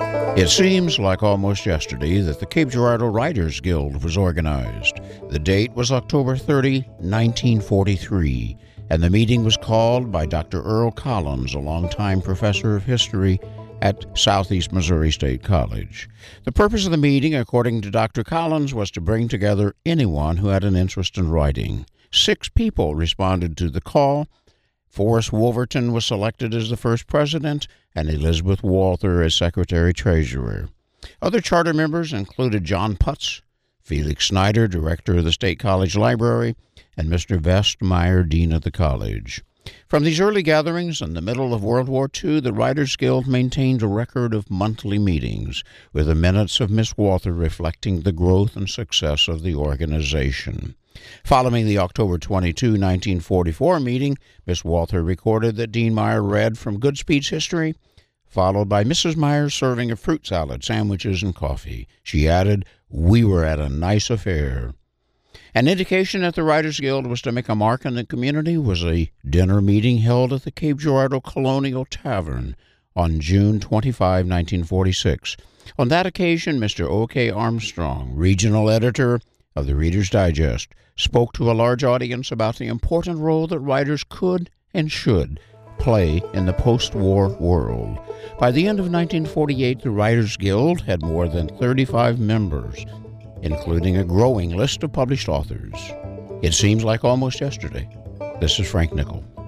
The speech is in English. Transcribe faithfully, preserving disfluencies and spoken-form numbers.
It seems like almost yesterday that the Cape Girardeau Writers Guild was organized. The date was October thirtieth, nineteen forty-three, and the meeting was called by Doctor Earl Collins, a longtime professor of history at Southeast Missouri State College. The purpose of the meeting, according to Doctor Collins, was to bring together anyone who had an interest in writing. Six people responded to the call. Forrest Wolverton was selected as the first president, and Elizabeth Walther as secretary-treasurer. Other charter members included John Putz, Felix Snyder, director of the State College Library, and Mister Vestmeyer, dean of the college. From these early gatherings in the middle of World War Two, the Writers Guild maintained a record of monthly meetings, with the minutes of Miss Walther reflecting the growth and success of the organization. Following the October twenty-second, nineteen forty-four meeting, Miss Walther recorded that Dean Meyer read from Goodspeed's history, followed by Missus Meyer's serving of fruit salad, sandwiches, and coffee. She added, "We were at a nice affair." An indication that the Writers Guild was to make a mark in the community was a dinner meeting held at the Cape Girardeau Colonial Tavern on June twenty-fifth, nineteen forty-six. On that occasion, Mister O K. Armstrong, regional editor of the Reader's Digest, spoke to a large audience about the important role that writers could and should play in the post-war world. By the end of nineteen forty-eight, the Writers Guild had more than thirty-five members, including a growing list of published authors. It seems like almost yesterday. This is Frank Nickel.